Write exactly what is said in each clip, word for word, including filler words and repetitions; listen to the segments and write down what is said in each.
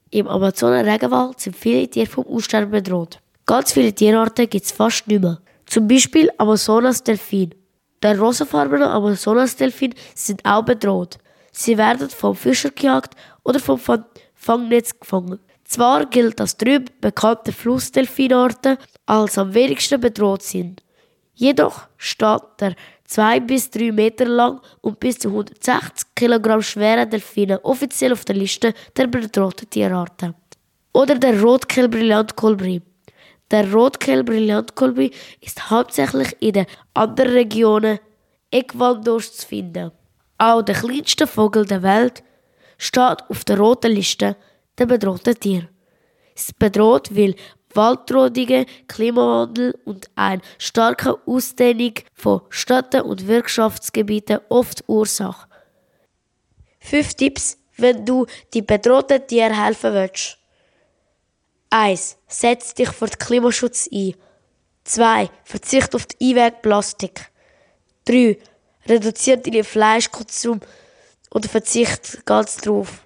Im Amazonen-Regenwald sind viele Tiere vom Aussterben bedroht. Ganz viele Tierarten gibt es fast nicht mehr. Zum Beispiel Amazonas-Delfin. Der rosafarbene Amazonas-Delfin sind auch bedroht. Sie werden vom Fischer gejagt oder vom Fangnetz gefangen. Zwar gilt, dass drei bekannte Flussdelfinarten als am wenigsten bedroht sind. Jedoch steht der zwei bis drei Meter lang und bis zu hundertsechzig Kilogramm schwere Delfine offiziell auf der Liste der bedrohten Tierarten. Oder der Rotkehl-Brillantkolibri. Der Rotkehl-Brillantkolibri ist hauptsächlich in den anderen Regionen Ecuadors zu finden. Auch der kleinste Vogel der Welt steht auf der roten Liste der bedrohten Tiere. Es ist bedroht, weil Waldrodungen, Klimawandel und eine starke Ausdehnung von Städten und Wirtschaftsgebieten oft Ursache. Fünf Tipps, wenn du die bedrohten Tieren helfen willst. eins. Setz dich für den Klimaschutz ein. zwei. Verzicht auf die Einwegplastik. drei. Reduziere deinen Fleischkonsum oder verzicht ganz drauf.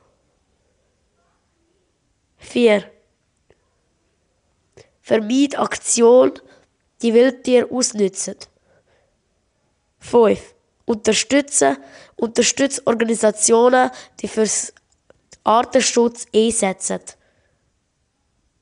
vier. Vermeide Aktionen, die Wildtiere ausnützen. fünf. Unterstütze, unterstütze Organisationen, die für Artenschutz einsetzen.